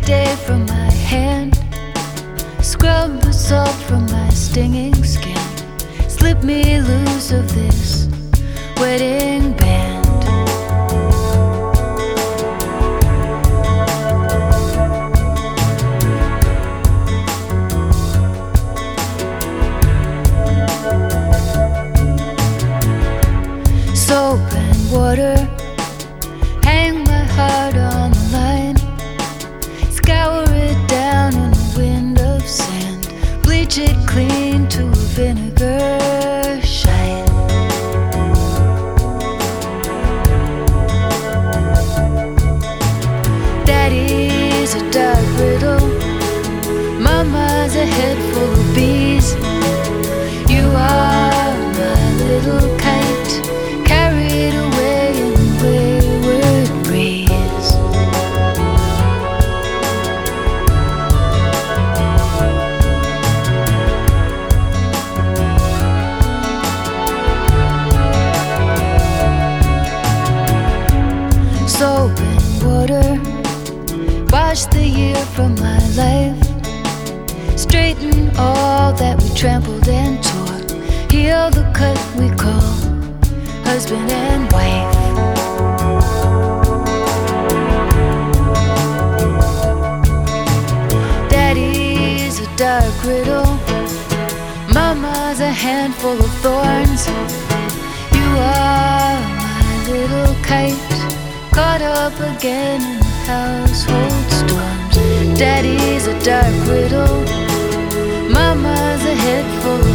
day from my hand. Scrub the salt from my stinging skin. Slip me loose of this wedding band. Soap and water, hang my heart on the line. Scour it down in a wind of sand. Bleach it clean to a vinegar shine. Daddy's a dark riddle, Mama's a head full of bees. You are my little kite, carried away in a wayward breeze. Soap and water, wash the year from my life. Straighten all that we trampled and tore. Heal the cut we call husband and wife. Daddy's a dark riddle, Mama's a handful of thorns. You are my little kite, caught up again in household storms. Daddy's a dark riddle, Mama's a head full of